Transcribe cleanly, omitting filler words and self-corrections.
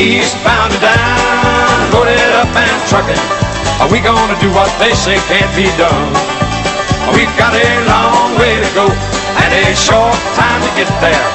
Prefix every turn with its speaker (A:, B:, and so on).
A: eastbound and down, loaded up and trucking. Are we gonna do what they say can't be done? We've got a long way to go and a short time to get there.